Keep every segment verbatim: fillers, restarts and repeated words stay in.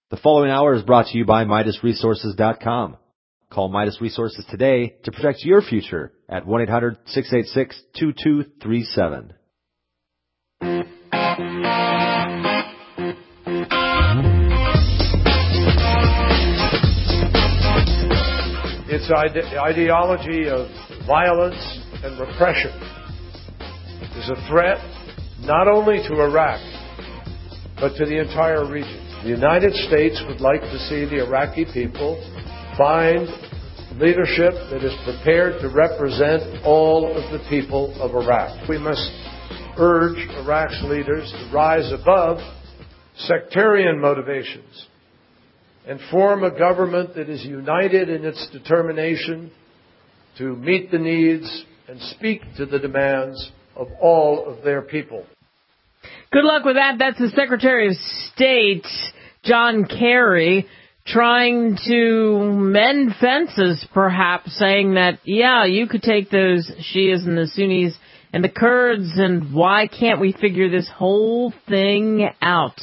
The following hour is brought to you by Midas Resources dot com. Call Midas Resources today to protect your future at one eight hundred six eight six two two three seven. Its ide- ideology of violence and repression is a threat not only to Iraq, but to the entire region. The United States would like to see the Iraqi people find leadership that is prepared to represent all of the people of Iraq. We must urge Iraq's leaders to rise above sectarian motivations and form a government that is united in its determination to meet the needs and speak to the demands of all of their people. Good luck with that. That's the Secretary of State, John Kerry, trying to mend fences, perhaps, saying that, yeah, you could take those Shias and the Sunnis and the Kurds, and why can't we figure this whole thing out?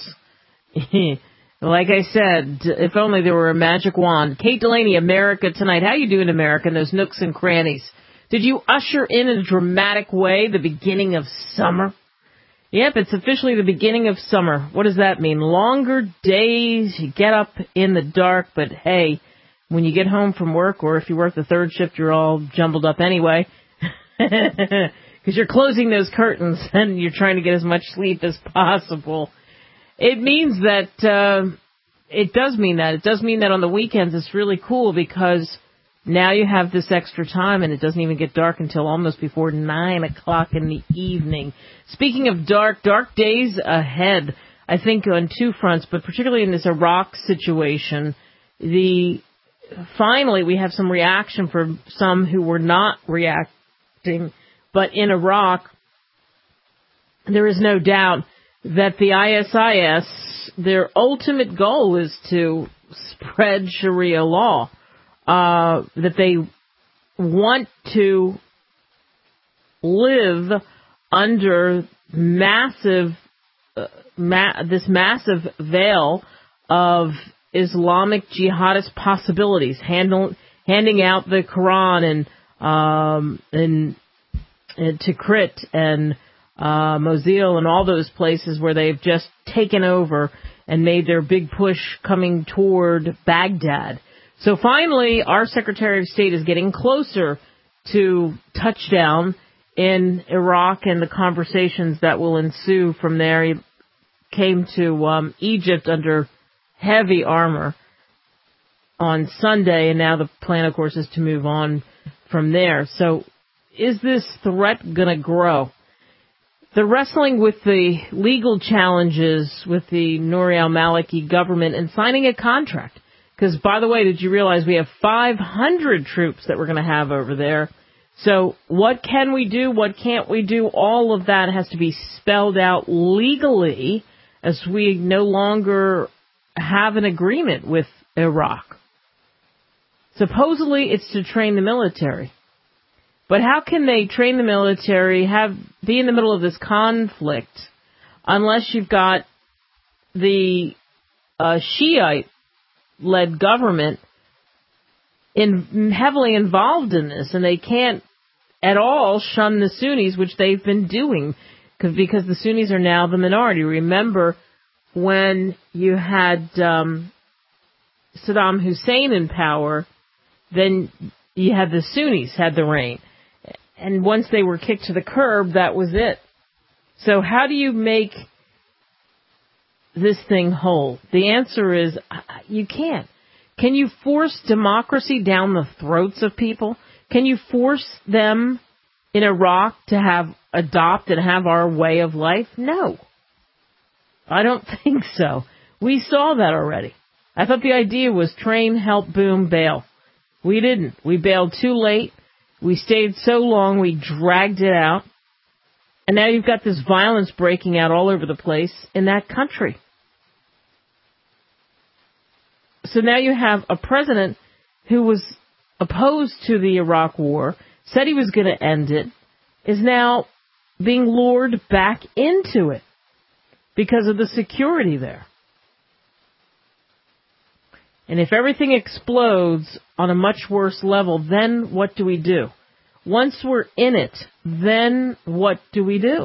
Like I said, if only there were a magic wand. Kate Delaney, America Tonight. How you doing, America, in those nooks and crannies? Did you usher in a dramatic way the beginning of summer? Yep, it's officially the beginning of summer. What does that mean? Longer days, you get up in the dark, but hey, when you get home from work, or if you work the third shift, you're all jumbled up anyway, because you're closing those curtains and you're trying to get as much sleep as possible. It means that, uh, it does mean that. It does mean that on the weekends it's really cool because now you have this extra time, and it doesn't even get dark until almost before nine o'clock in the evening. Speaking of dark, dark days ahead, I think on two fronts, but particularly in this Iraq situation, the finally we have some reaction from some who were not reacting. But in Iraq, there is no doubt that the I S I S, their ultimate goal is to spread Sharia law. Uh, that they want to live under massive, uh, ma- this massive veil of Islamic jihadist possibilities, handle, handing out the Quran and, um, and, and Tikrit and, uh, Mosul and all those places where they've just taken over and made their big push coming toward Baghdad. So finally, our Secretary of State is getting closer to touchdown in Iraq and the conversations that will ensue from there. He came to um, Egypt under heavy armor on Sunday, and now the plan, of course, is to move on from there. So is this threat going to grow? They're wrestling with the legal challenges with the Nouri al-Maliki government and signing a contract. Because, by the way, did you realize we have five hundred troops that we're going to have over there? So what can we do? What can't we do? All of that has to be spelled out legally as we no longer have an agreement with Iraq. Supposedly it's to train the military. But how can they train the military, have be in the middle of this conflict, unless you've got the uh, Shiite led government in heavily involved in this, and they can't at all shun the Sunnis, which they've been doing, because the Sunnis are now the minority. Remember when you had um, Saddam Hussein in power, then you had the Sunnis had the reign, and once they were kicked to the curb, that was it. So how do you make this thing whole? The answer is you can't. Can you force democracy down the throats of people? Can you force them in Iraq to have adopt and have our way of life? No. I don't think so. We saw that already. I thought the idea was train, help, boom, bail. We didn't. We bailed too late. We stayed so long, we dragged it out. And now you've got this violence breaking out all over the place in that country. So now you have a president who was opposed to the Iraq war, said he was going to end it, is now being lured back into it because of the security there. And if everything explodes on a much worse level, then what do we do? Once we're in it, then what do we do?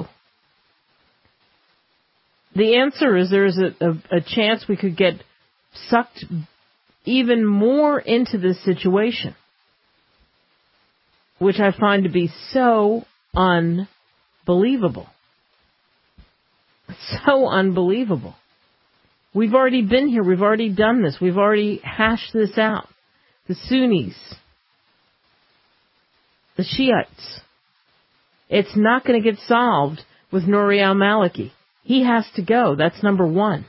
The answer is there's a, a, a chance we could get sucked even more into this situation, which I find to be so unbelievable. So unbelievable. We've already been here. We've already done this. We've already hashed this out. The Sunnis, the Shiites. It's not going to get solved with Nouri al-Maliki. He has to go. That's number one.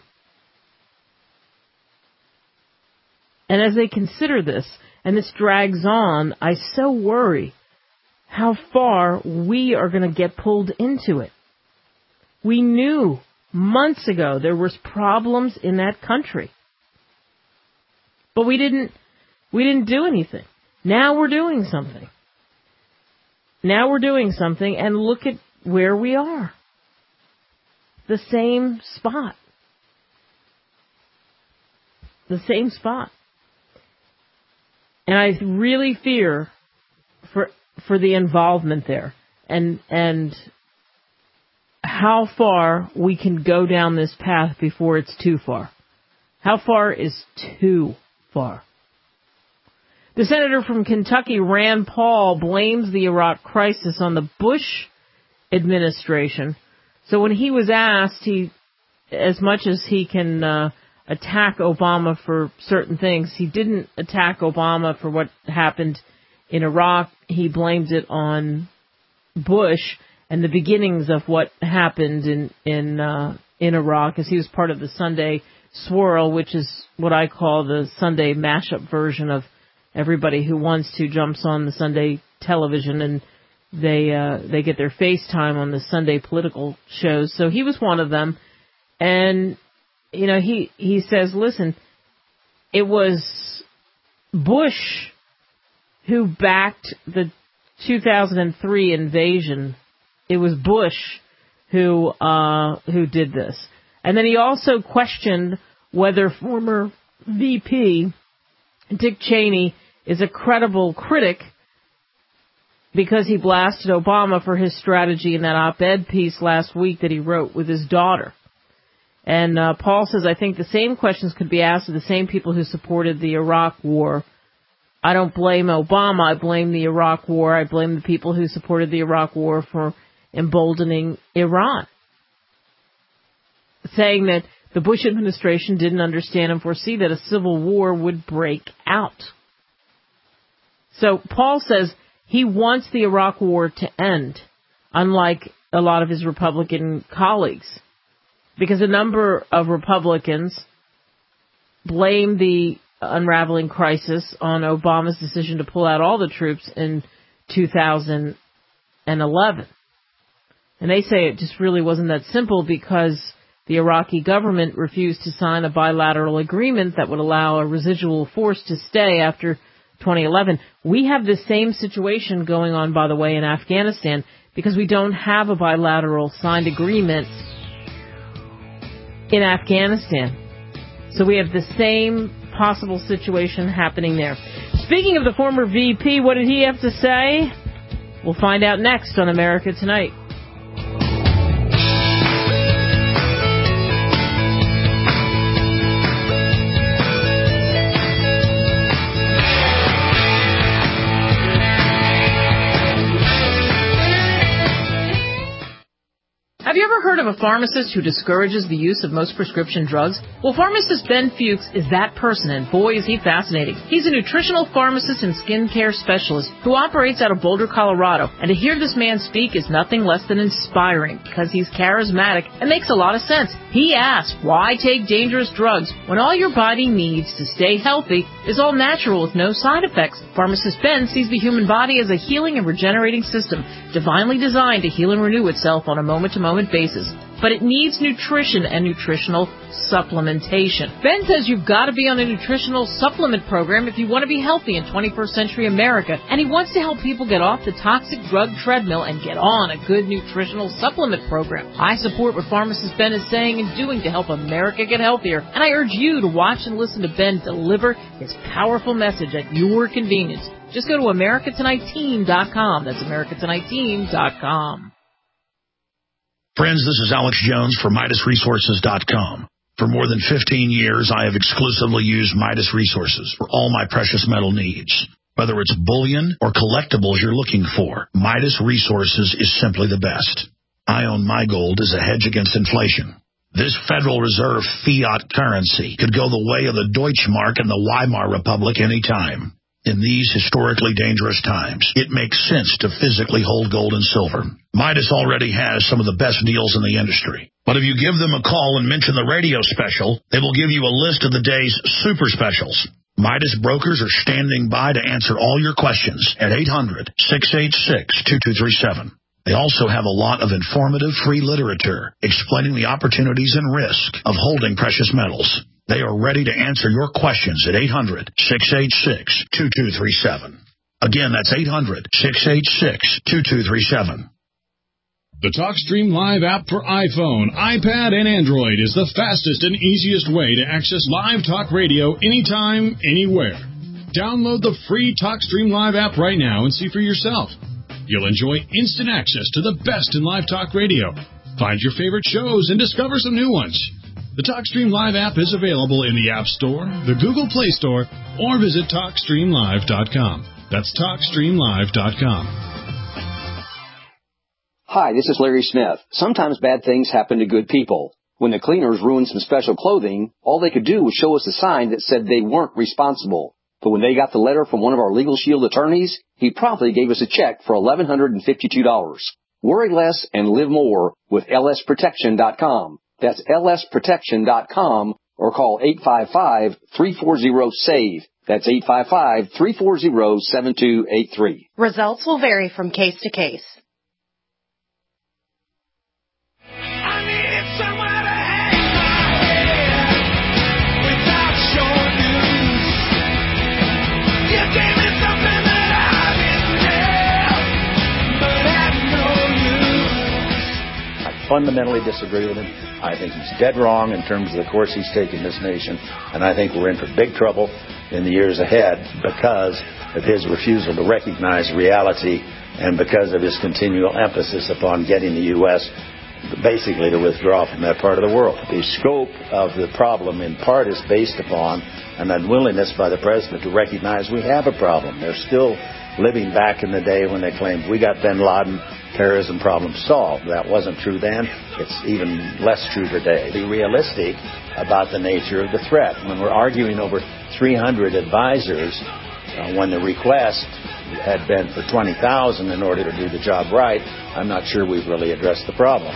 And as they consider this, and this drags on, I so worry how far we are going to get pulled into it. We knew months ago there was problems in that country. But we didn't we didn't do anything. Now we're doing something. Now we're doing something, and look at where we are. The same spot. The same spot. And I really fear for for the involvement there, and and how far we can go down this path before it's too far. How far is too far? The senator from Kentucky, Rand Paul, blames the Iraq crisis on the Bush administration. So when he was asked, he, as much as he can uh, attack Obama for certain things, he didn't attack Obama for what happened in Iraq. He blamed it on Bush and the beginnings of what happened in in uh, in Iraq, as he was part of the Sunday swirl, which is what I call the Sunday mashup version of everybody who wants to jumps on the Sunday television, and they uh, they get their FaceTime on the Sunday political shows. So he was one of them, and you know he he says, listen, it was Bush who backed the two thousand three invasion. It was Bush who uh, who did this. And then he also questioned whether former V P Dick Cheney is a credible critic because he blasted Obama for his strategy in that op-ed piece last week that he wrote with his daughter. And uh, Paul says, I think the same questions could be asked of the same people who supported the Iraq war. I don't blame Obama. I blame the Iraq war. I blame the people who supported the Iraq war for emboldening Iran, saying that the Bush administration didn't understand and foresee that a civil war would break out. So Paul says he wants the Iraq war to end, unlike a lot of his Republican colleagues, because a number of Republicans blame the unraveling crisis on Obama's decision to pull out all the troops in two thousand eleven. And they say it just really wasn't that simple because the Iraqi government refused to sign a bilateral agreement that would allow a residual force to stay after twenty eleven. We have the same situation going on, by the way, in Afghanistan because we don't have a bilateral signed agreement in Afghanistan. So we have the same possible situation happening there. Speaking of the former V P, what did he have to say? We'll find out next on America Tonight. Have you ever heard of a pharmacist who discourages the use of most prescription drugs? Well, pharmacist Ben Fuchs is that person, and boy, is he fascinating. He's a nutritional pharmacist and skincare specialist who operates out of Boulder, Colorado. And to hear this man speak is nothing less than inspiring because he's charismatic and makes a lot of sense. He asks, why take dangerous drugs when all your body needs to stay healthy is all natural with no side effects? Pharmacist Ben sees the human body as a healing and regenerating system, divinely designed to heal and renew itself on a moment-to-moment basis. but it needs nutrition and nutritional supplementation. Ben says you've got to be on a nutritional supplement program if you want to be healthy in twenty-first century America, and he wants to help people get off the toxic drug treadmill and get on a good nutritional supplement program. I support what pharmacist Ben is saying and doing to help America get healthier, and I urge you to watch and listen to Ben deliver his powerful message at your convenience. Just go to America Tonight Team dot com. That's America Tonight Team dot com. Friends, this is Alex Jones for Midas Resources dot com. For more than fifteen years, I have exclusively used Midas Resources for all my precious metal needs. Whether it's bullion or collectibles you're looking for, Midas Resources is simply the best. I own my gold as a hedge against inflation. This Federal Reserve fiat currency could go the way of the Deutschmark and the Weimar Republic any time. In these historically dangerous times, it makes sense to physically hold gold and silver. Midas already has some of the best deals in the industry. But if you give them a call and mention the radio special, they will give you a list of the day's super specials. Midas brokers are standing by to answer all your questions at eight hundred, six eight six, two two three seven. They also have a lot of informative free literature explaining the opportunities and risk of holding precious metals. They are ready to answer your questions at eight hundred, six eight six, two two three seven. Again, that's eight hundred, six eight six, two two three seven. The TalkStream Live app for iPhone, iPad, and Android is the fastest and easiest way to access live talk radio anytime, anywhere. Download the free TalkStream Live app right now and see for yourself. You'll enjoy instant access to the best in live talk radio. Find your favorite shows and discover some new ones. The TalkStream Live app is available in the App Store, the Google Play Store, or visit talk stream live dot com. That's talk stream live dot com. Hi, this is Larry Smith. Sometimes bad things happen to good people. When the cleaners ruined some special clothing, all they could do was show us a sign that said they weren't responsible. But when they got the letter from one of our Legal Shield attorneys, he promptly gave us a check for eleven hundred fifty-two dollars. Worry less and live more with L S protection dot com. That's L S protection dot com or call eight five five, three four zero, S A V E. That's eight five five, three four zero, seven two eight three. Results will vary from case to case. I need somewhere to hang my head without short news. You gave me something that I didn't have, but had no use. I fundamentally disagree with him. I think he's dead wrong in terms of the course he's taking this nation, and I think we're in for big trouble in the years ahead because of his refusal to recognize reality and because of his continual emphasis upon getting the U S basically to withdraw from that part of the world. The scope of the problem in part is based upon an unwillingness by the president to recognize we have a problem. They're still living back in the day when they claimed we got bin Laden, terrorism problem solved. That wasn't true then. It's even less true today. Be realistic about the nature of the threat. When we're arguing over three hundred advisors, uh, when the request had been for twenty thousand in order to do the job right, I'm not sure we've really addressed the problem.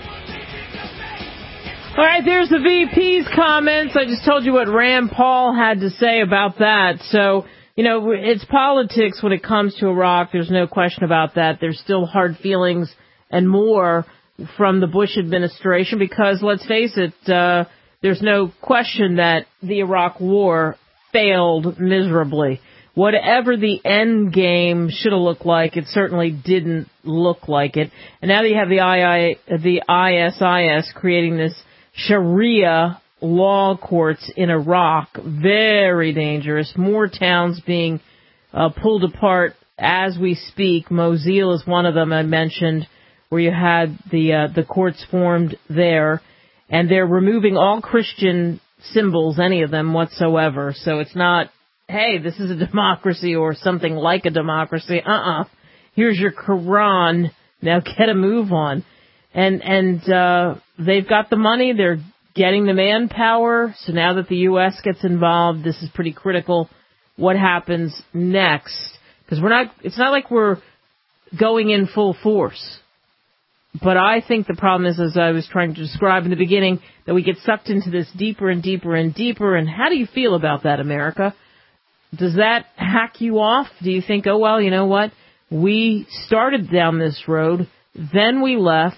All right, there's the V P's comments. I just told you what Rand Paul had to say about that. So, you know, it's politics when it comes to Iraq. There's no question about that. There's still hard feelings and more from the Bush administration because, let's face it, uh, there's no question that the Iraq war failed miserably. Whatever the end game should have looked like, it certainly didn't look like it. And now that you have the I I, the I S I S creating this Sharia law courts in Iraq, very dangerous. More towns being uh, pulled apart as we speak. Mosul is one of them I mentioned, where you had the uh, the courts formed there, and they're removing all Christian symbols, any of them whatsoever. So it's not, hey, this is a democracy or something like a democracy. Uh-uh. Here's your Quran. Now get a move on. And and uh, they've got the money. They're getting the manpower. So now that the U S gets involved, this is pretty critical. What happens next? Because we're not. It's not like we're going in full force. But I think the problem is, as I was trying to describe in the beginning, that we get sucked into this deeper and deeper and deeper. And how do you feel about that, America? Does that hack you off? Do you think, oh, well, you know what? We started down this road, then we left,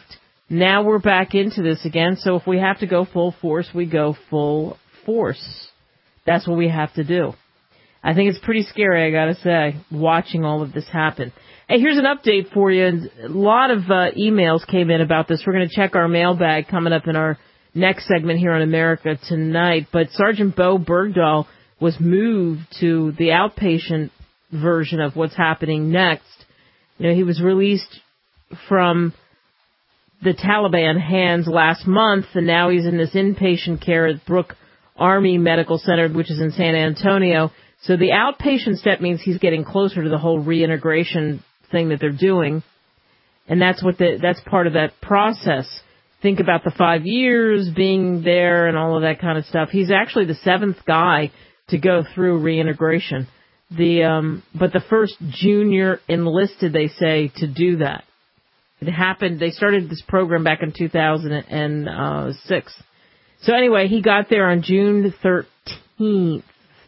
now we're back into this again. So if we have to go full force, we go full force. That's what we have to do. I think it's pretty scary, I gotta say, watching all of this happen. Hey, here's an update for you. A lot of uh, emails came in about this. We're going to check our mailbag coming up in our next segment here on America Tonight. But Sergeant Bo Bergdahl was moved to the outpatient version of what's happening next. You know, he was released from the Taliban hands last month, and now he's in this inpatient care at Brooke Army Medical Center, which is in San Antonio. So the outpatient step means he's getting closer to the whole reintegration thing that they're doing, and that's what the that's part of that process. Think about the five years being there and all of that kind of stuff. He's actually the seventh guy to go through reintegration. The um, but the first junior enlisted, they say, to do that. It happened. They started this program back in two thousand six. So anyway, he got there on June thirteenth.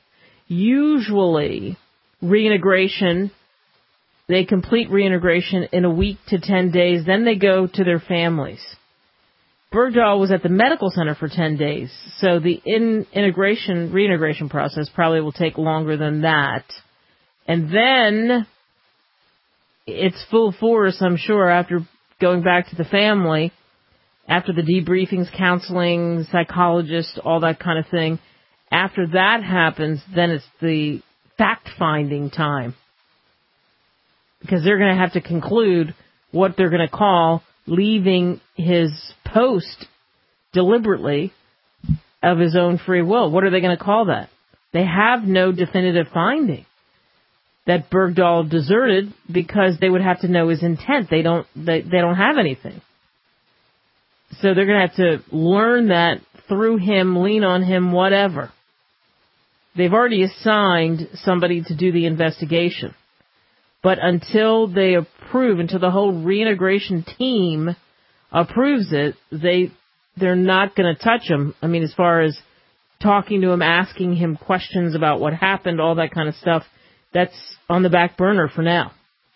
Usually, reintegration, they complete reintegration in a week to ten days. Then they go to their families. Bergdahl was at the medical center for ten days. So the in integration, reintegration process probably will take longer than that. And then it's full force, I'm sure, after going back to the family, after the debriefings, counseling, psychologist, all that kind of thing. After that happens, then it's the fact-finding time. Because they're going to have to conclude what they're going to call leaving his post deliberately of his own free will. What are they going to call that? They have no definitive finding that Bergdahl deserted because they would have to know his intent. They don't, they, they don't have anything. So they're going to have to learn that through him, lean on him, whatever. They've already assigned somebody to do the investigation. But until they approve, until the whole reintegration team approves it, they, they're not going to touch him. I mean, as far as talking to him, asking him questions about what happened, all that kind of stuff, that's on the back burner for now.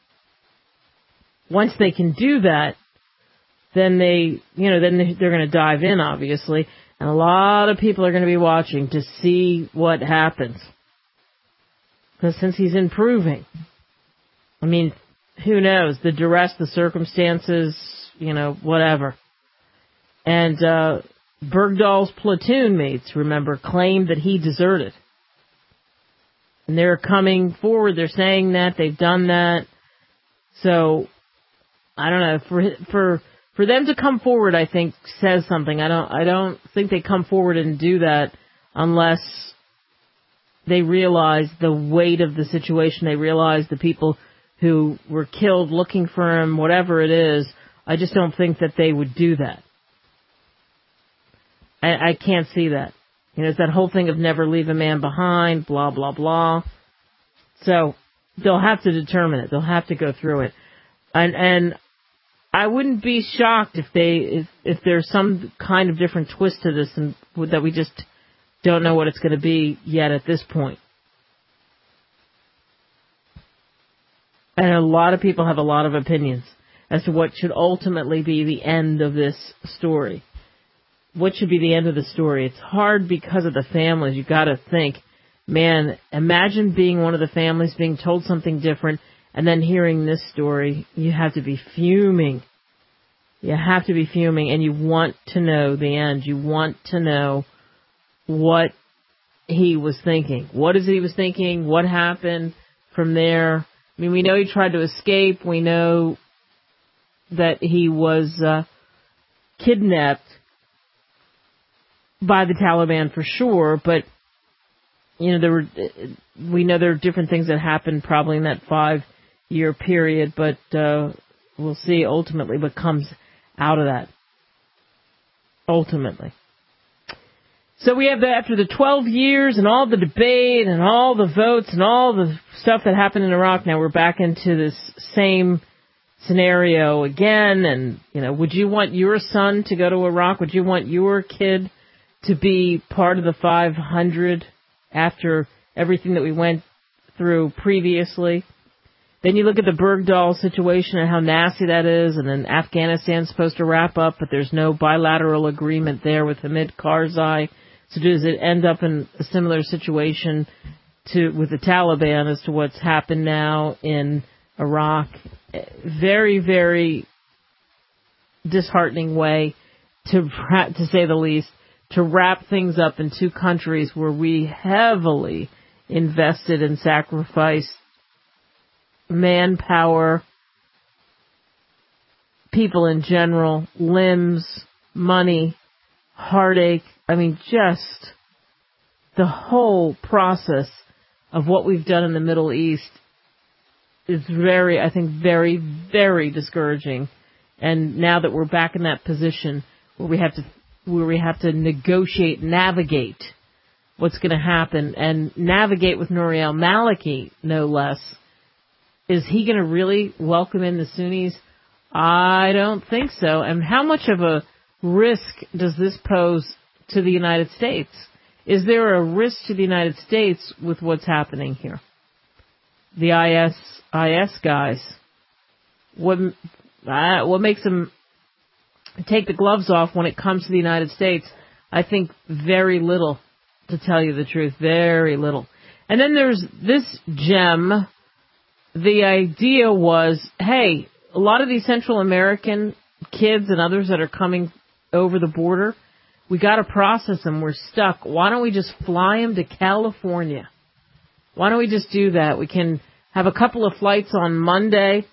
Once they can do that, then they, you know, then they're going to dive in, obviously. And a lot of people are going to be watching to see what happens. Because since he's improving, I mean, who knows? The duress, the circumstances, you know, whatever. And uh, Bergdahl's platoon mates, remember, claimed that he deserted. And they're coming forward. They're saying that. They've done that. So, I don't know. For for for them to come forward, I think, says something. I don't I don't think they come forward and do that unless they realize the weight of the situation. They realize the people who were killed looking for him, whatever it is. I just don't think that they would do that. I, I can't see that. You know, it's that whole thing of never leave a man behind, blah, blah, blah. So they'll have to determine it. They'll have to go through it. And and I wouldn't be shocked if they if, if there's some kind of different twist to this and that we just don't know what it's going to be yet at this point. And a lot of people have a lot of opinions as to what should ultimately be the end of this story. What should be the end of the story? It's hard because of the families. You've got to think, man, imagine being one of the families, being told something different, and then hearing this story. You have to be fuming. You have to be fuming, and you want to know the end. You want to know what he was thinking. What is it he was thinking? What happened from there? I mean, we know he tried to escape. We know that he was uh, kidnapped by the Taliban for sure, but you know there were we know there are different things that happened probably in that five-year period, but uh, we'll see ultimately what comes out of that. Ultimately. So we have that after the twelve years and all the debate and all the votes and all the stuff that happened in Iraq. Now we're back into this same scenario again. And you know, would you want your son to go to Iraq? Would you want your kid to be part of the five hundred after everything that we went through previously? Then you look at the Bergdahl situation and how nasty that is, and then Afghanistan's supposed to wrap up, but there's no bilateral agreement there with Hamid Karzai. So does it end up in a similar situation to with the Taliban as to what's happened now in Iraq? Very, very disheartening way, to to say the least, to wrap things up in two countries where we heavily invested and sacrificed manpower, people in general, limbs, money, heartache. I mean, just the whole process of what we've done in the Middle East is very, I think, very, very discouraging. And now that we're back in that position where we have to, where we have to negotiate, navigate what's going to happen, and navigate with Nouri al-Maliki, no less. Is he going to really welcome in the Sunnis? I don't think so. And how much of a risk does this pose to the United States? Is there a risk to the United States with what's happening here? The I S I S guys, what uh, what makes them take the gloves off when it comes to the United States? I think very little, to tell you the truth, very little. And then there's this gem. The idea was, hey, a lot of these Central American kids and others that are coming over the border, we got to process them. We're stuck. Why don't we just fly them to California? Why don't we just do that? We can have a couple of flights on Monday.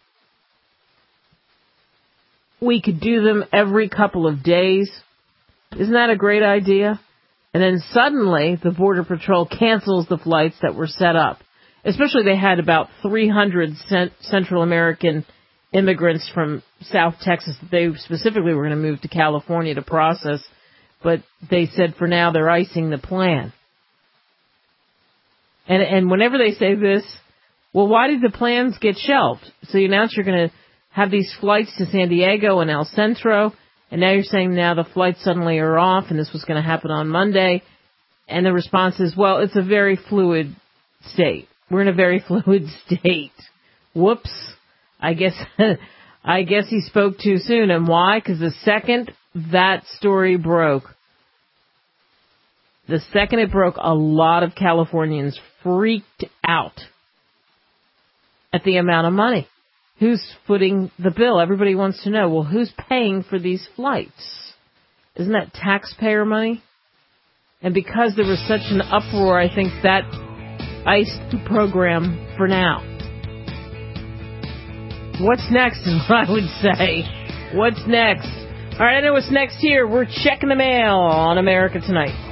We could do them every couple of days. Isn't that a great idea? And then suddenly the Border Patrol cancels the flights that were set up. Especially they had about three hundred cent- Central American immigrants from South Texas that they specifically were going to move to California to process. But they said for now they're icing the plan. And and whenever they say this, well, why did the plans get shelved? So you announced you're going to have these flights to San Diego and El Centro, and now you're saying now the flights suddenly are off and this was going to happen on Monday. And the response is, well, it's a very fluid state. We're in a very fluid state. Whoops. I guess I guess he spoke too soon. And why? Because the second that story broke, the second it broke, a lot of Californians freaked out at the amount of money. Who's footing the bill? Everybody wants to know, well, who's paying for these flights? Isn't that taxpayer money? And because there was such an uproar, I think that iced the program for now. What's next is what I would say. What's next? All right, I know what's next here. We're checking the mail on America Tonight.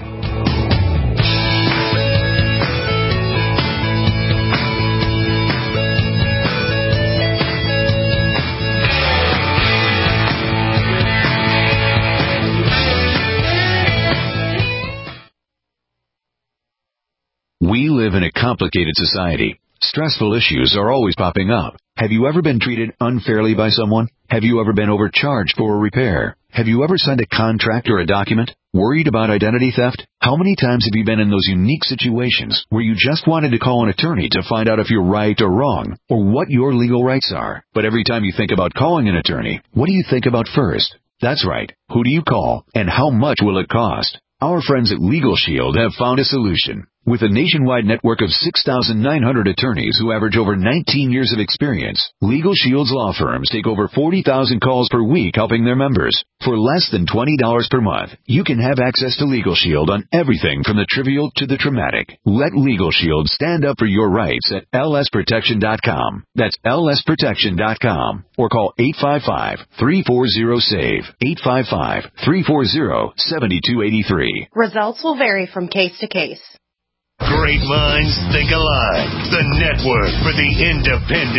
We live in a complicated society. Stressful issues are always popping up. Have you ever been treated unfairly by someone? Have you ever been overcharged for a repair? Have you ever signed a contract or a document? Worried about identity theft? How many times have you been in those unique situations where you just wanted to call an attorney to find out if you're right or wrong, or what your legal rights are? But every time you think about calling an attorney, what do you think about first? That's right. Who do you call, and how much will it cost? Our friends at Legal Shield have found a solution. With a nationwide network of six thousand nine hundred attorneys who average over nineteen years of experience, Legal Shield's law firms take over forty thousand calls per week helping their members. For less than twenty dollars per month, you can have access to Legal Shield on everything from the trivial to the traumatic. Let Legal Shield stand up for your rights at L S protection dot com. That's L S protection dot com. Or call eight five five, three four zero, S A V E, eight five five, three four zero, seven two eight three. Results will vary from case to case. Great minds think alike. The network for the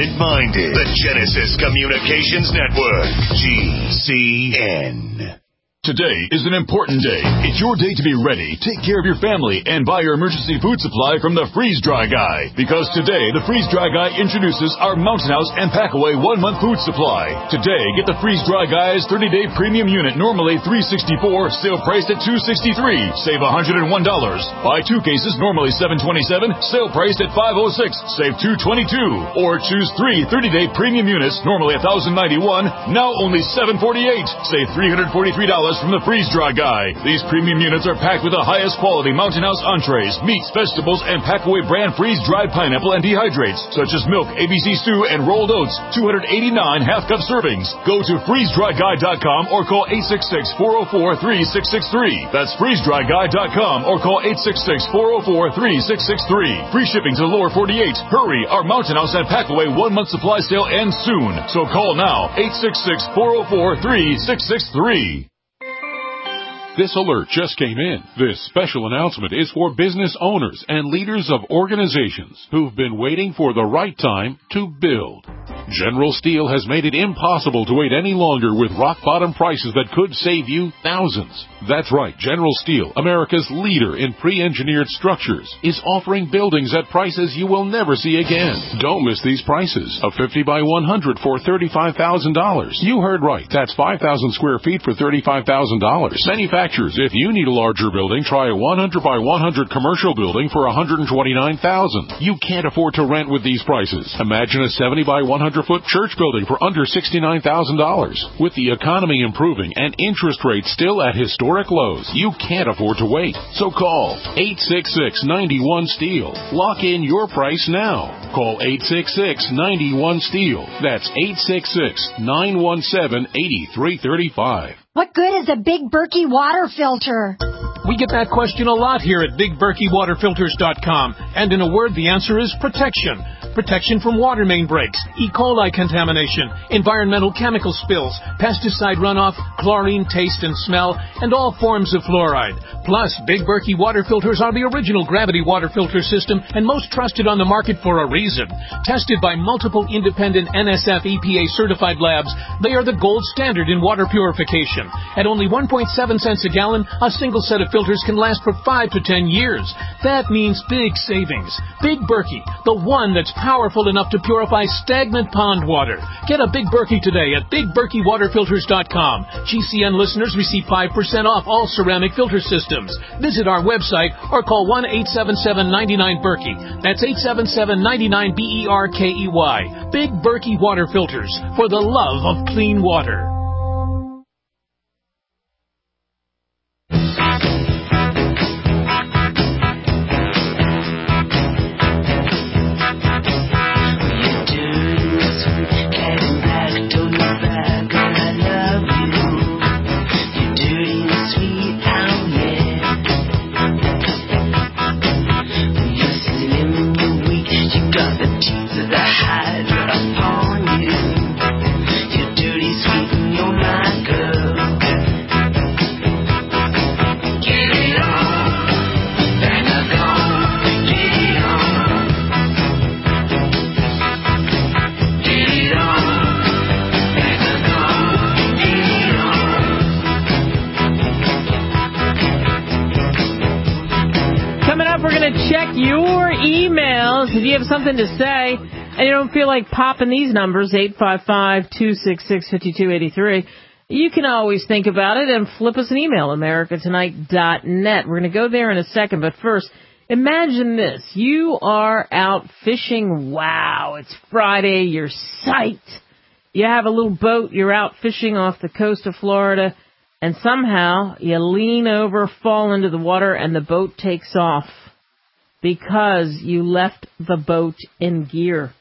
independent-minded. The Genesis Communications Network. G C N. Today is an important day. It's your day to be ready, take care of your family, and buy your emergency food supply from the Freeze Dry Guy. Because today, the Freeze Dry Guy introduces our Mountain House and Packaway one-month food supply. Today, get the Freeze Dry Guy's thirty-day premium unit, normally three hundred sixty-four dollars, sale priced at two hundred sixty-three dollars. Save one hundred one dollars. Buy two cases, normally seven hundred twenty-seven dollars, sale priced at five hundred six dollars. Save two hundred twenty-two dollars. Or choose three thirty-day premium units, normally one thousand ninety-one dollars, now only seven hundred forty-eight dollars. Save three hundred forty-three dollars from the Freeze Dry Guy. These premium units are packed with the highest quality Mountain House entrees, meats, vegetables, and Packaway brand freeze-dried pineapple and dehydrates, such as milk, A B C stew, and rolled oats, two hundred eighty-nine half-cup servings. Go to freeze dry guy dot com or call eight six six, four oh four, three six six three. That's freeze dry guy dot com or call eight six six, four oh four, three six six three. Free shipping to the lower forty-eight. Hurry, our Mountain House and Packaway one-month supply sale ends soon. So call now, eight six six, four oh four, three six six three. This alert just came in. This special announcement is for business owners and leaders of organizations who've been waiting for the right time to build. General Steel has made it impossible to wait any longer with rock-bottom prices that could save you thousands. That's right, General Steel, America's leader in pre-engineered structures, is offering buildings at prices you will never see again. Don't miss these prices. A fifty by one hundred for thirty-five thousand dollars. You heard right. That's five thousand square feet for thirty-five thousand dollars. Manufacturers, if you need a larger building, try a one hundred by one hundred commercial building for one hundred twenty-nine thousand dollars. You can't afford to rent with these prices. Imagine a seventy by one hundred foot church building for under sixty-nine thousand dollars. With the economy improving and interest rates still at historic lows, you can't afford to wait. So call eight six six, nine one, STEEL. Lock in your price now. Call eight six six, nine one, STEEL. That's eight six six, nine one seven, eight three three five. What good is a Big Berkey water filter? We get that question a lot here at big berkey water filters dot com. And in a word, the answer is protection. Protection from water main breaks, E. coli contamination, environmental chemical spills, pesticide runoff, chlorine taste and smell, and all forms of fluoride. Plus, Big Berkey water filters are the original gravity water filter system and most trusted on the market for a reason. Tested by multiple independent N S F E P A certified labs, they are the gold standard in water purification. At only one point seven cents a gallon, a single set of filters can last for five to ten years. That means big savings. Big Berkey, the one that's powerful enough to purify stagnant pond water. Get a Big Berkey today at big berkey water filters dot com. G C N listeners receive five percent off all ceramic filter systems. Visit our website or call one eight seven seven, nine nine, Berkey. That's eight seven seven, nine nine, B E R K E Y. Big Berkey Water Filters, for the love of clean water. If you have something to say and you don't feel like popping these numbers, eight five five, two six six, five two eight three, you can always think about it and flip us an email, america tonight dot net. We're going to go there in a second, but first, imagine this. You are out fishing. Wow, it's Friday. You're psyched. You have a little boat. You're out fishing off the coast of Florida, and somehow you lean over, fall into the water, and the boat takes off. Because you left the boat in gear.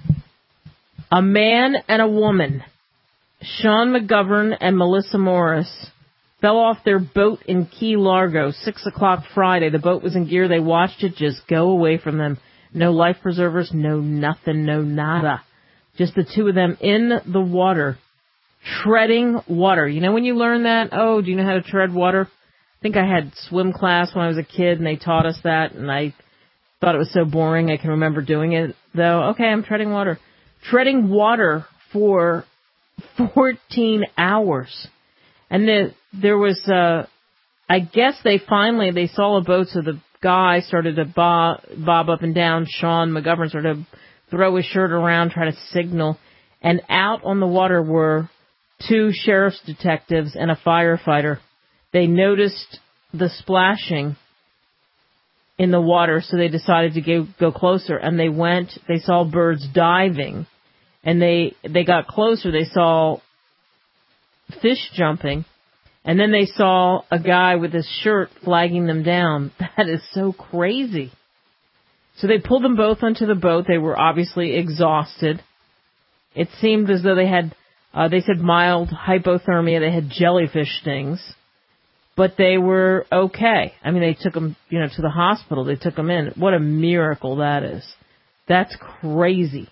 A man and a woman, Sean McGovern and Melissa Morris, fell off their boat in Key Largo, six o'clock Friday. The boat was in gear. They watched it just go away from them. No life preservers, no nothing, no nada. Just the two of them in the water, treading water. You know when you learn that? Oh, do you know how to tread water? I think I had swim class when I was a kid, and they taught us that, and I thought it was so boring. I can remember doing it, though. Okay, I'm treading water. Treading water for fourteen hours. And the, there was, uh, I guess they finally, they saw a boat, so the guy started to bob, bob up and down. Sean McGovern started to throw his shirt around, try to signal. And out on the water were two sheriff's detectives and a firefighter. They noticed the splashing in the water, so they decided to go, go closer. And they went, they saw birds diving. And they, they got closer, they saw fish jumping. And then they saw a guy with his shirt flagging them down. That is so crazy. So they pulled them both onto the boat. They were obviously exhausted. It seemed as though they had, uh, they said mild hypothermia. They had jellyfish stings. But they were okay. I mean, they took them, you know, to the hospital. They took them in. What a miracle that is. That's crazy.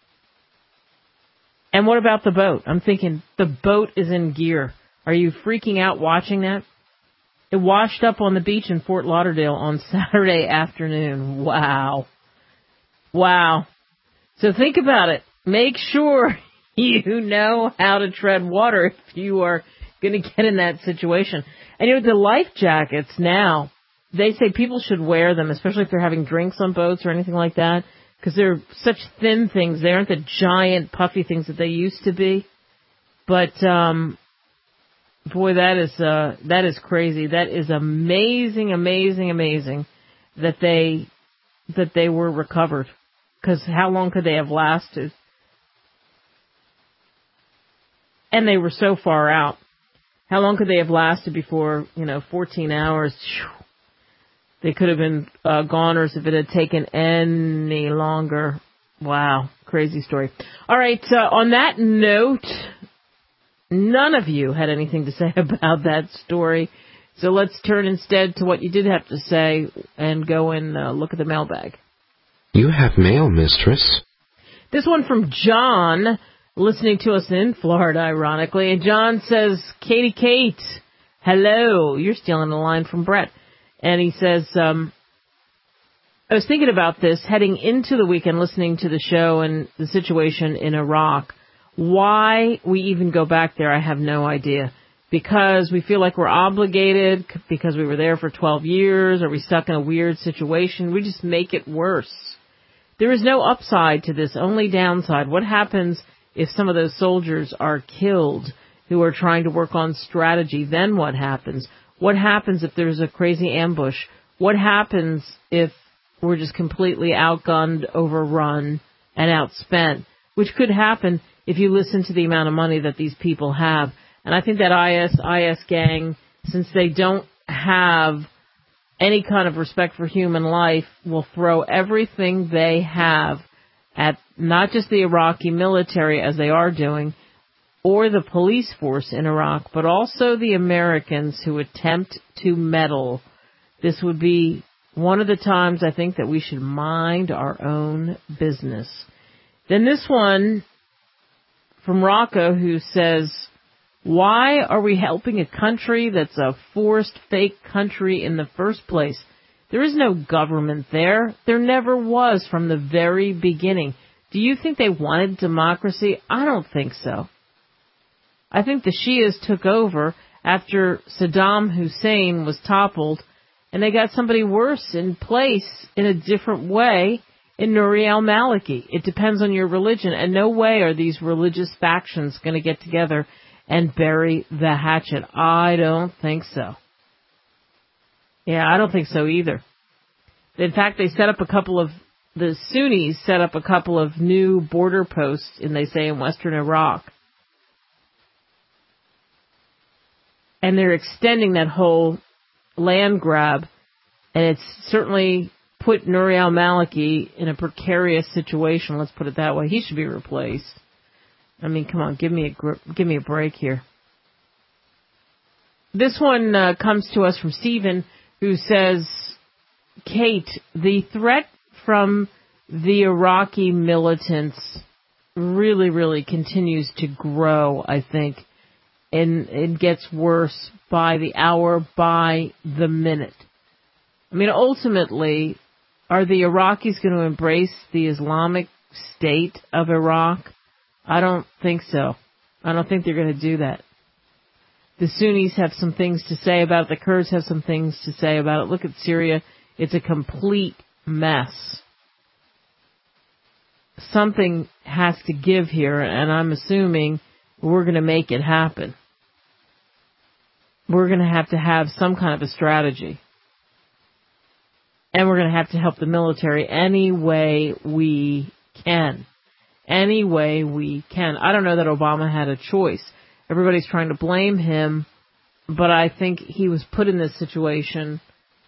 And what about the boat? I'm thinking, the boat is in gear. Are you freaking out watching that? It washed up on the beach in Fort Lauderdale on Saturday afternoon. Wow. Wow. So think about it. Make sure you know how to tread water if you are going to get in that situation. And you know, the life jackets now, they say people should wear them, especially if they're having drinks on boats or anything like that, because they're such thin things. They aren't the giant puffy things that they used to be. But, um... boy, that is uh, that is crazy. That is amazing, amazing, amazing that they that they were recovered. Because how long could they have lasted? And they were so far out. How long could they have lasted before, you know, fourteen hours? They could have been uh, goners if it had taken any longer. Wow, crazy story. All right, uh, on that note, none of you had anything to say about that story. So let's turn instead to what you did have to say and go and uh, look at the mailbag. You have mail, mistress. This one from John, listening to us in Florida, ironically. And John says, Katie Kate, hello. You're stealing a line from Brett. And he says, um, I was thinking about this heading into the weekend, listening to the show and the situation in Iraq. Why we even go back there, I have no idea. Because we feel like we're obligated, because we were there for twelve years, are we stuck in a weird situation? We just make it worse. There is no upside to this, only downside. What happens if some of those soldiers are killed who are trying to work on strategy? Then what happens? What happens if there's a crazy ambush? What happens if we're just completely outgunned, overrun, and outspent? Which could happen if you listen to the amount of money that these people have. And I think that I S I S gang, since they don't have any kind of respect for human life, will throw everything they have at not just the Iraqi military, as they are doing, or the police force in Iraq, but also the Americans who attempt to meddle. This would be one of the times I think that we should mind our own business. Then this one from Rocco, who says, why are we helping a country that's a forced fake country in the first place? There is no government there. There never was from the very beginning. Do you think they wanted democracy? I don't think so. I think the Shias took over after Saddam Hussein was toppled, and they got somebody worse in place in a different way in Nouri al-Maliki. It depends on your religion, and no way are these religious factions going to get together and bury the hatchet. I don't think so. Yeah, I don't think so either. In fact, they set up a couple of, the Sunnis set up a couple of new border posts, and they say in western Iraq. And they're extending that whole land grab, and it's certainly put Nouri al-Maliki in a precarious situation, let's put it that way. He should be replaced. I mean, come on, give me a gr- give me a break here. This one uh, comes to us from Stephen, who says, Kate, the threat from the Iraqi militants really, really continues to grow, I think. And it gets worse by the hour, by the minute. I mean, ultimately, are the Iraqis going to embrace the Islamic State of Iraq? I don't think so. I don't think they're going to do that. The Sunnis have some things to say about it. The Kurds have some things to say about it. Look at Syria. It's a complete mess. Something has to give here, and I'm assuming we're going to make it happen. We're going to have to have some kind of a strategy. And we're going to have to help the military any way we can. Any way we can. I don't know that Obama had a choice. Everybody's trying to blame him, but I think he was put in this situation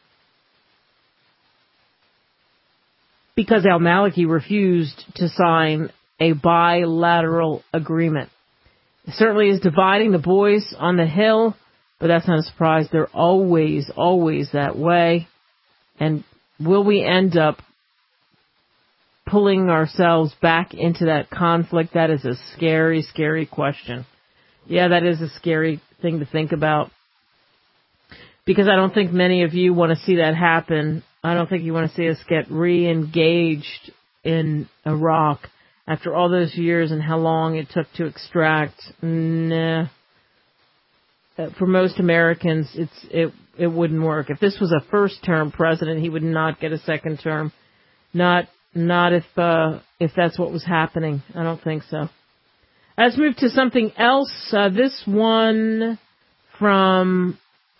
because al-Maliki refused to sign a bilateral agreement. It certainly is dividing the boys on the Hill, but that's not a surprise. They're always, always that way. And will we end up pulling ourselves back into that conflict? That is a scary, scary question. Yeah, that is a scary thing to think about. Because I don't think many of you want to see that happen. I don't think you want to see us get re-engaged in Iraq after all those years and how long it took to extract. Nah. For most Americans, it's it it wouldn't work. If this was a first-term president, he would not get a second term. Not not if uh, if that's what was happening. I don't think so. Let's move to something else. Uh, this one from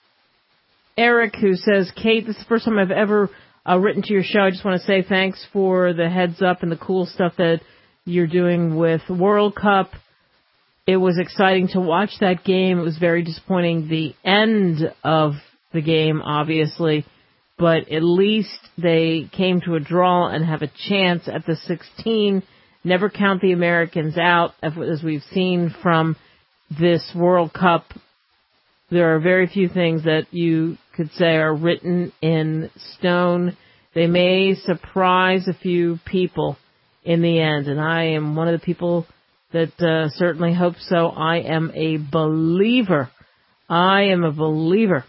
Eric, who says, Kate, this is the first time I've ever uh, written to your show. I just want to say thanks for the heads up and the cool stuff that you're doing with World Cup. It was exciting to watch that game. It was very disappointing, the end of the game, obviously. But at least they came to a draw and have a chance at the sixteen. Never count the Americans out, as we've seen from this World Cup. There are very few things that you could say are written in stone. They may surprise a few people in the end, and I am one of the people that uh, certainly hope so. I am a believer. I am a believer.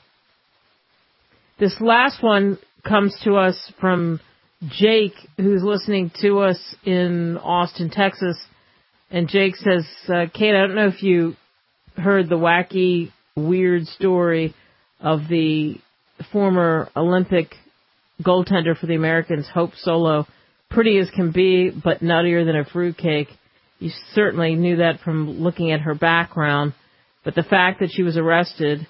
This last one comes to us from Jake, who's listening to us in Austin, Texas. And Jake says, uh, Kate, I don't know if you heard the wacky, weird story of the former Olympic goaltender for the Americans, Hope Solo. Pretty as can be, but nuttier than a fruitcake. You certainly knew that from looking at her background. But the fact that she was arrested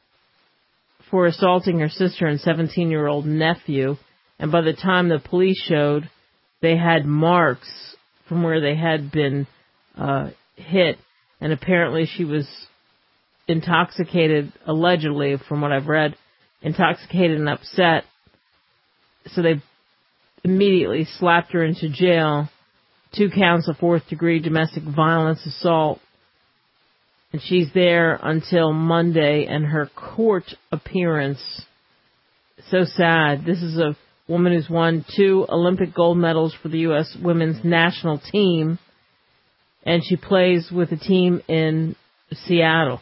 for assaulting her sister and seventeen-year-old nephew, and by the time the police showed, they had marks from where they had been uh, hit. And apparently she was intoxicated, allegedly, from what I've read, intoxicated and upset. So they immediately slapped her into jail. Two counts of fourth-degree domestic violence assault. And she's there until Monday and her court appearance. So sad. This is a woman who's won two Olympic gold medals for the U S women's national team. And she plays with a team in Seattle.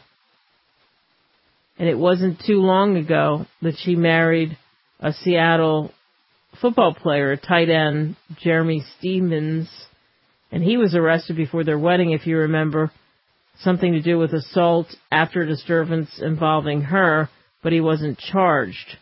And it wasn't too long ago that she married a Seattle football player, a tight end, Jeremy Stevens. And he was arrested before their wedding, if you remember. Something to do with assault after a disturbance involving her, but he wasn't charged.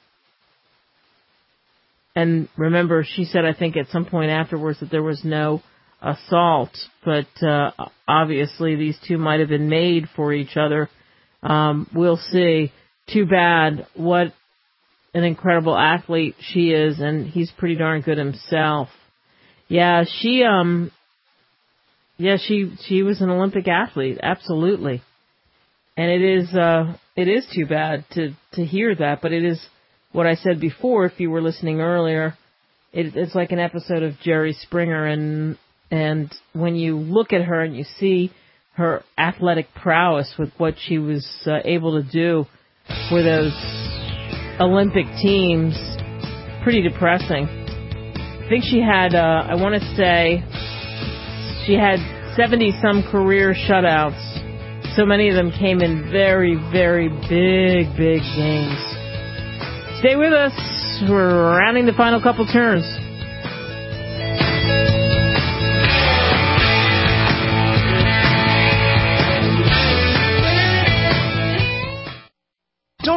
And remember, she said, I think at some point afterwards, that there was no assault. But uh, obviously, these two might have been made for each other. Um, we'll see. Too bad. What an incredible athlete she is, and he's pretty darn good himself. Yeah, she um, yeah, she she was an Olympic athlete, absolutely. And it is uh, it is too bad to to hear that, but it is what I said before. If you were listening earlier, it, it's like an episode of Jerry Springer, and and when you look at her and you see her athletic prowess with what she was uh, able to do for those Olympic teams, pretty depressing. I think she had, uh, I want to say, she had seventy-some career shutouts. So many of them came in very, very big, big games. Stay with us. We're rounding the final couple turns.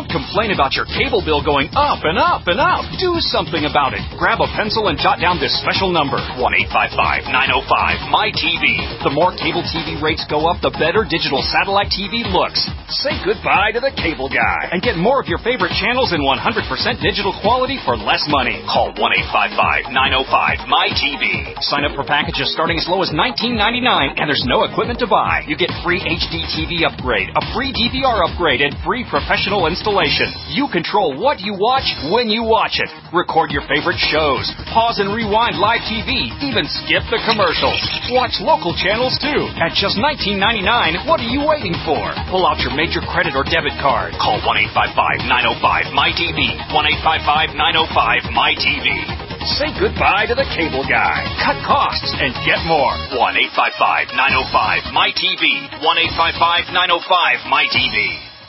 complain about your cable bill going up and up and up. Do something about it. Grab a pencil and jot down this special number, one eight five five, nine oh five, M Y T V. The more cable T V rates go up, the better digital satellite T V looks. Say goodbye to the cable guy and get more of your favorite channels in one hundred percent digital quality for less money. Call one eight five five, nine oh five, M Y T V. Sign up for packages starting as low as nineteen ninety-nine, and there's no equipment to buy. You get free H D T V upgrade, a free D V R upgrade, and free professional installation. You control what you watch when you watch it. Record your favorite shows. Pause and rewind live T V. Even skip the commercials. Watch local channels too. At just nineteen ninety-nine, what are you waiting for? Pull out your major credit or debit card. Call one eight five five, nine oh five, M Y T V. one eight five five, nine oh five, M Y T V. Say goodbye to the cable guy. Cut costs and get more. one eight five five, nine oh five, M Y T V. one eight five five, nine oh five, M Y T V.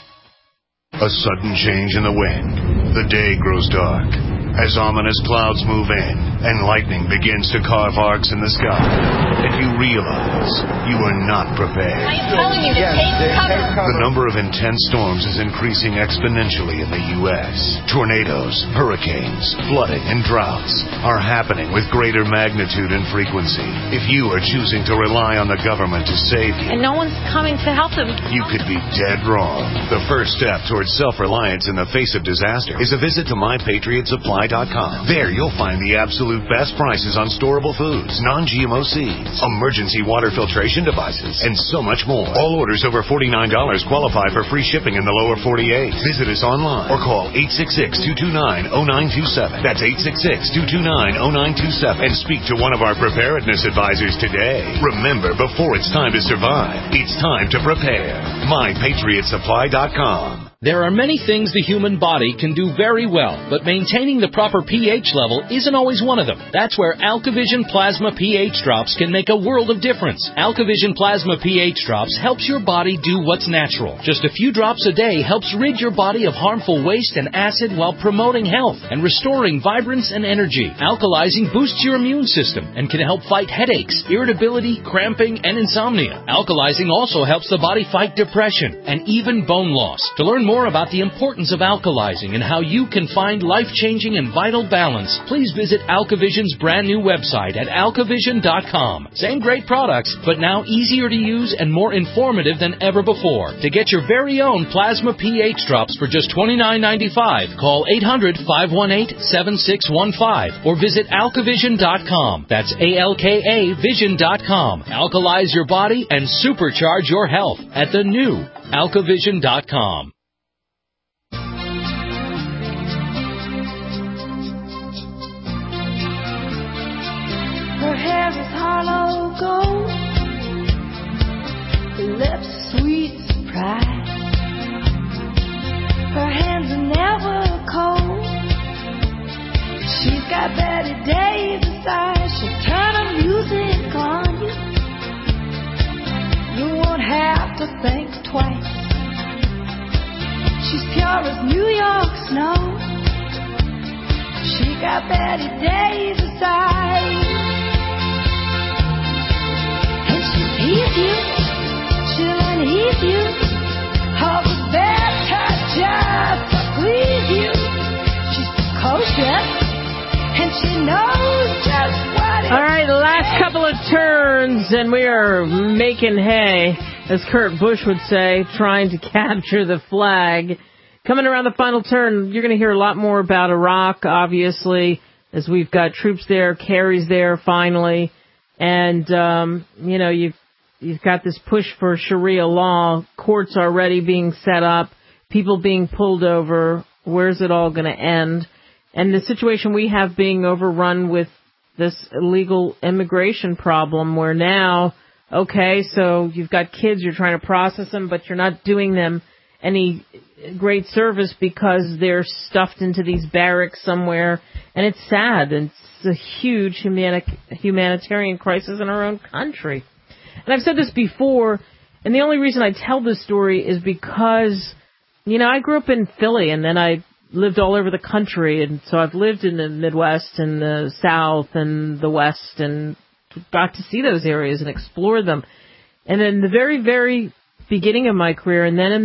A sudden change in the wind. The day grows dark as ominous clouds move in and lightning begins to carve arcs in the sky. And you realize you are not prepared. I am telling you to take cover. The number of intense storms is increasing exponentially in the U S Tornadoes, hurricanes, flooding, and droughts are happening with greater magnitude and frequency. If you are choosing to rely on the government to save you, And no one's coming to help them. you could be dead wrong. The first step towards self-reliance in the face of disaster is a visit to my patriot supply dot com. There you'll find the absolute best prices on storable foods, non-G M O seeds, emergency water filtration devices, and so much more. All orders over forty-nine dollars qualify for free shipping in the lower forty-eight. Visit us online or call eight six six, two two nine, zero nine two seven. That's eight six six, two two nine, zero nine two seven. And speak to one of our preparedness advisors today. Remember, before it's time to survive, it's time to prepare. my patriot supply dot com. There are many things the human body can do very well, but maintaining the proper pH level isn't always one of them. That's where AlkaVision Plasma pH Drops can make a world of difference. AlkaVision Plasma pH Drops helps your body do what's natural. Just a few drops a day helps rid your body of harmful waste and acid while promoting health and restoring vibrance and energy. Alkalizing boosts your immune system and can help fight headaches, irritability, cramping, and insomnia. Alkalizing also helps the body fight depression and even bone loss. To learn more about the importance of alkalizing and how you can find life-changing and vital balance, please visit AlkaVision's brand new website at alkavision dot com. Same great products, but now easier to use and more informative than ever before. To get your very own Plasma pH Drops for just twenty-nine ninety-five, call eight hundred, five one eight, seven six one five or visit alkavision dot com. That's A L K A vision dot com. Alkalize your body and supercharge your health at the new alkavision dot com. Her hair is hollow gold, her lips sweet surprise. Her hands are never cold. She's got Betty Davis eyes. She'll turn her music on you. You won't have to think twice. She's pure as New York snow. She got Betty Davis eyes. Tease you, she'll unease you, all the better just to please you. She's precocious, and she knows just what it All right, the last couple of turns, and we are making hay, as Kurt Busch would say, trying to capture the flag. Coming around the final turn, you're going to hear a lot more about Iraq, obviously, as we've got troops there, Kerry's there finally, and, um, you know, you've You've got this push for Sharia law, courts already being set up, people being pulled over. Where's it all going to end? And the situation we have being overrun with this illegal immigration problem where now, okay, so you've got kids, you're trying to process them, but you're not doing them any great service because they're stuffed into these barracks somewhere. And it's sad. And it's a huge humani- humanitarian crisis in our own country. And I've said this before, and the only reason I tell this story is because, you know, I grew up in Philly, and then I lived all over the country, and so I've lived in the Midwest and the South and the West, and got to see those areas and explore them. And in the very, very beginning of my career, and then in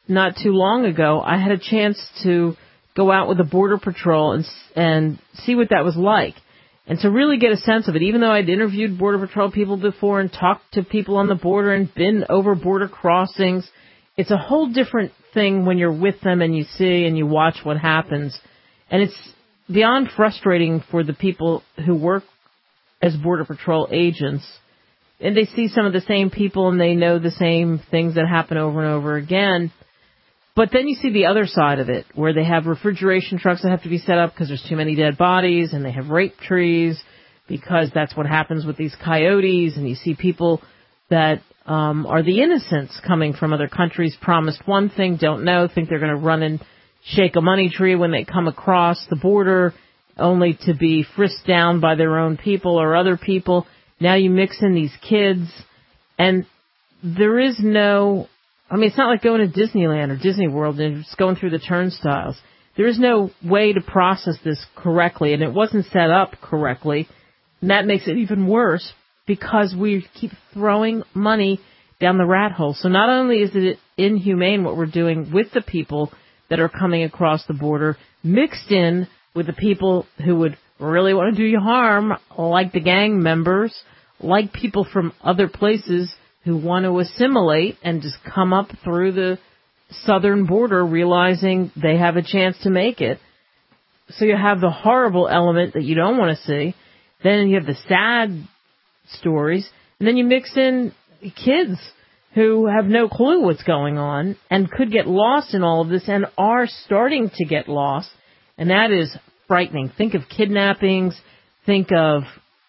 not too long ago, I had a chance to go out with the Border Patrol and and see what that was like, and to really get a sense of it. Even though I'd interviewed Border Patrol people before and talked to people on the border and been over border crossings, it's a whole different thing when you're with them and you see and you watch what happens. And it's beyond frustrating for the people who work as Border Patrol agents. And they see some of the same people and they know the same things that happen over and over again. But then you see the other side of it, where they have refrigeration trucks that have to be set up because there's too many dead bodies, and they have rape trees because that's what happens with these coyotes. And you see people that um, are the innocents coming from other countries, promised one thing, don't know, think they're going to run and shake a money tree when they come across the border, only to be frisked down by their own people or other people. Now you mix in these kids, and there is no... I mean, it's not like going to Disneyland or Disney World and just going through the turnstiles. There is no way to process this correctly, and it wasn't set up correctly. And that makes it even worse because we keep throwing money down the rat hole. So not only is it inhumane what we're doing with the people that are coming across the border, mixed in with the people who would really want to do you harm, like the gang members, like people from other places who want to assimilate and just come up through the southern border realizing they have a chance to make it. So you have the horrible element that you don't want to see. Then you have the sad stories. And then you mix in kids who have no clue what's going on and could get lost in all of this and are starting to get lost. And that is frightening. Think of kidnappings. Think of,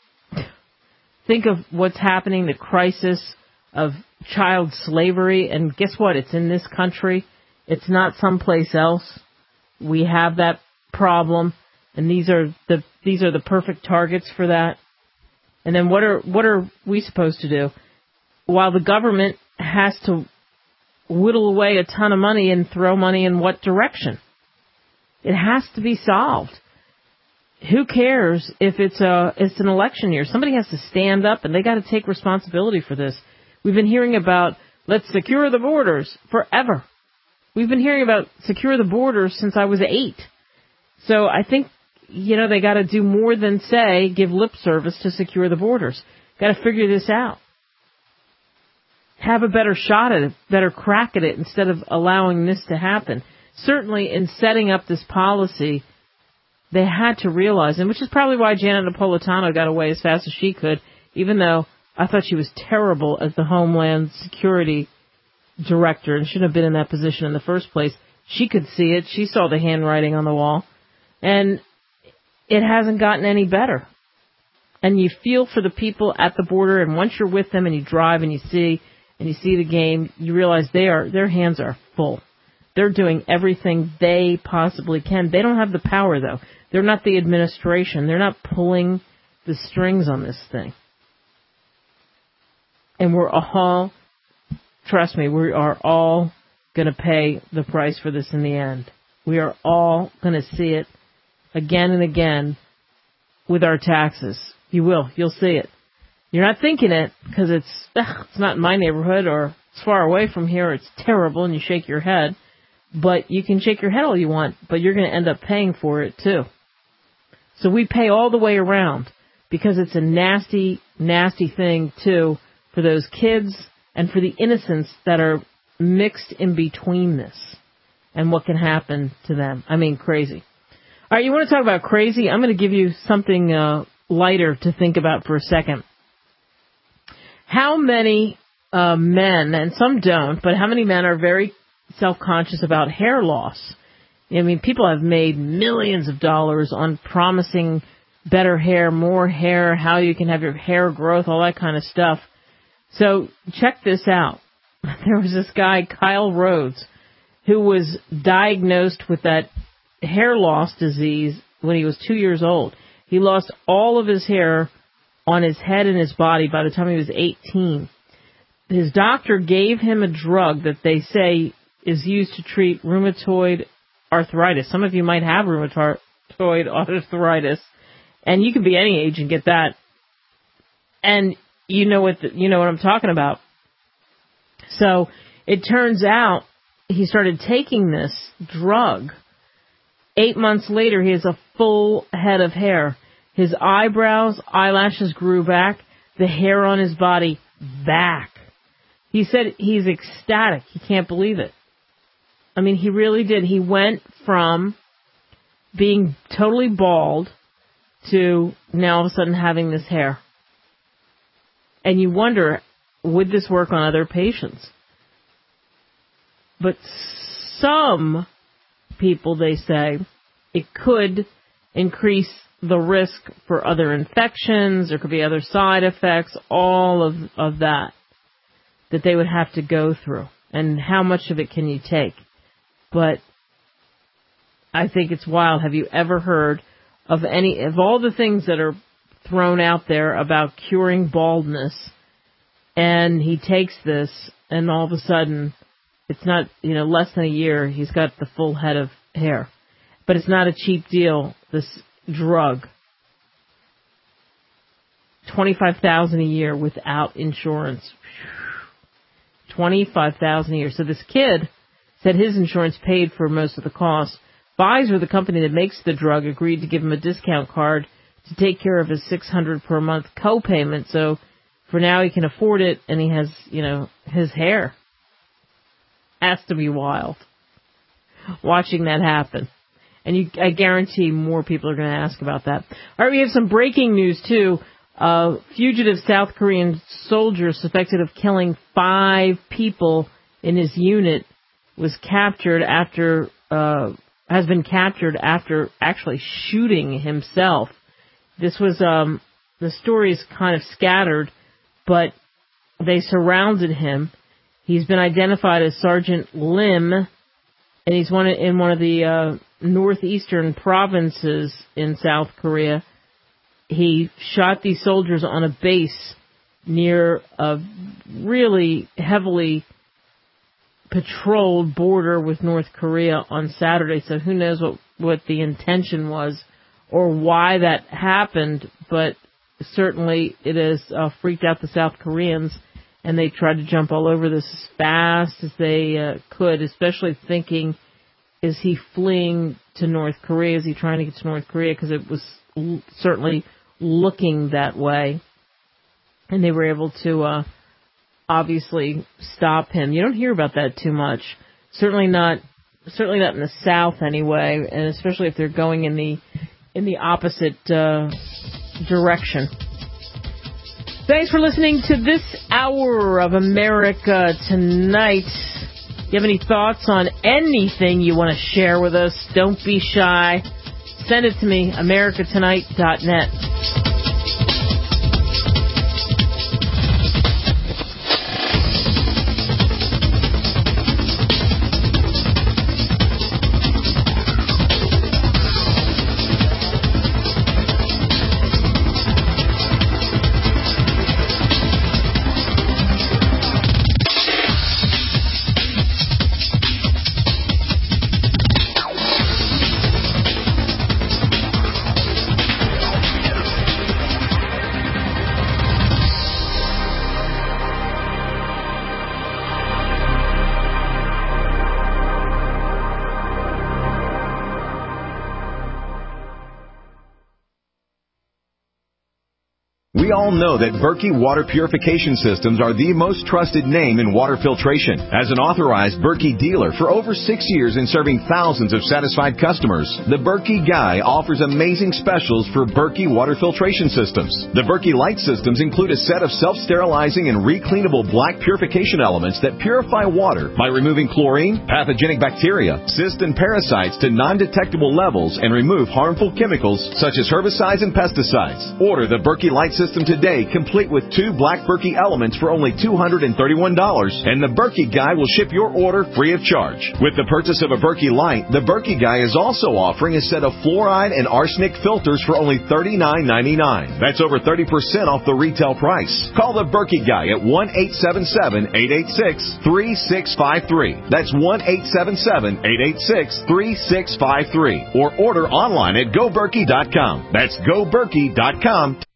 think of what's happening, the crisis of child slavery, and guess what? It's in this country. It's not someplace else. We have that problem, and these are the these are the perfect targets for that. And then what are what are we supposed to do? While the government has to whittle away a ton of money and throw money in what direction? It has to be solved. Who cares if it's a it's an election year? Somebody has to stand up, and they got to take responsibility for this. We've been hearing about, let's secure the borders, forever. We've been hearing about secure the borders since I was eight. So I think, you know, they got to do more than say, give lip service to secure the borders. Got to figure this out. Have a better shot at it, better crack at it, instead of allowing this to happen. Certainly in setting up this policy, they had to realize, and which is probably why Janet Napolitano got away as fast as she could, even though I thought she was terrible as the Homeland Security Director and shouldn't have been in that position in the first place. She could see it. She saw the handwriting on the wall. And it hasn't gotten any better. And you feel for the people at the border, and once you're with them and you drive and you see and you see the game, you realize they are their hands are full. They're doing everything they possibly can. They don't have the power, though. They're not the administration. They're not pulling the strings on this thing. And we're all, trust me, we are all going to pay the price for this in the end. We are all going to see it again and again with our taxes. You will. You'll see it. You're not thinking it because it's, ugh, it's not in my neighborhood or it's far away from here. It's terrible and you shake your head. But you can shake your head all you want, but you're going to end up paying for it too. So we pay all the way around because it's a nasty, nasty thing too, for those kids and for the innocents that are mixed in between this and what can happen to them. I mean, crazy. All right, you want to talk about crazy? I'm going to give you something uh, lighter to think about for a second. How many uh, men, and some don't, but how many men are very self-conscious about hair loss? I mean, people have made millions of dollars on promising better hair, more hair, how you can have your hair growth, all that kind of stuff. So check this out. There was this guy, Kyle Rhodes, who was diagnosed with that hair loss disease when he was two years old. He lost all of his hair on his head and his body by the time he was eighteen. His doctor gave him a drug that they say is used to treat rheumatoid arthritis. Some of you might have rheumatoid arthritis, and you can be any age and get that. And you know what the, you know what I'm talking about. So it turns out he started taking this drug. Eight months later, he has a full head of hair. His eyebrows, eyelashes grew back. The hair on his body, back. He said he's ecstatic. He can't believe it. I mean, he really did. He went from being totally bald to now all of a sudden having this hair. And you wonder, would this work on other patients? But some people, they say, it could increase the risk for other infections. There could be other side effects, all of, of that, that they would have to go through. And how much of it can you take? But I think it's wild. Have you ever heard of any, of all the things that are thrown out there about curing baldness, and he takes this, and all of a sudden, it's not, you know, less than a year, he's got the full head of hair. But it's not a cheap deal, this drug. twenty-five thousand dollars a year without insurance. twenty-five thousand dollars a year. So this kid said his insurance paid for most of the cost. Pfizer, the company that makes the drug, agreed to give him a discount card to take care of his six hundred dollars per month co-payment. So for now he can afford it, and he has, you know, his hair. Has to be wild watching that happen. And you, I guarantee more people are going to ask about that. All right, we have some breaking news, too. Uh, fugitive South Korean soldier suspected of killing five people in his unit was captured after, uh, has been captured after actually shooting himself. This was, um, the story is kind of scattered, but they surrounded him. He's been identified as Sergeant Lim, and he's one in one of the uh, northeastern provinces in South Korea. He shot these soldiers on a base near a really heavily patrolled border with North Korea on Saturday. So who knows what, what the intention was or why that happened, but certainly it has uh, freaked out the South Koreans. And they tried to jump all over this as fast as they uh, could, especially thinking, is he fleeing to North Korea? Is he trying to get to North Korea? Because it was l- certainly looking that way. And they were able to uh, obviously stop him. You don't hear about that too much. Certainly not, certainly not in the South anyway, and especially if they're going in the in the opposite uh, direction. Thanks for listening to this hour of America Tonight. If you have any thoughts on anything you want to share with us, don't be shy. Send it to me, america tonight dot net. We all know that Berkey Water Purification Systems are the most trusted name in water filtration. As an authorized Berkey dealer for over six years and serving thousands of satisfied customers, the Berkey Guy offers amazing specials for Berkey Water Filtration Systems. The Berkey Light Systems include a set of self-sterilizing and recleanable black purification elements that purify water by removing chlorine, pathogenic bacteria, cysts, and parasites to non-detectable levels and remove harmful chemicals such as herbicides and pesticides. Order the Berkey Light System today, complete with two black Berkey elements for only two hundred thirty-one dollars, and the Berkey Guy will ship your order free of charge. With the purchase of a Berkey Light, the Berkey Guy is also offering a set of fluoride and arsenic filters for only thirty-nine ninety-nine. That's over thirty percent off the retail price. Call the Berkey Guy at one eight seven seven, eight eight six, three six five three. That's one eight seven seven, eight eight six, three six five three. Or order online at go berkey dot com. That's go berkey dot com.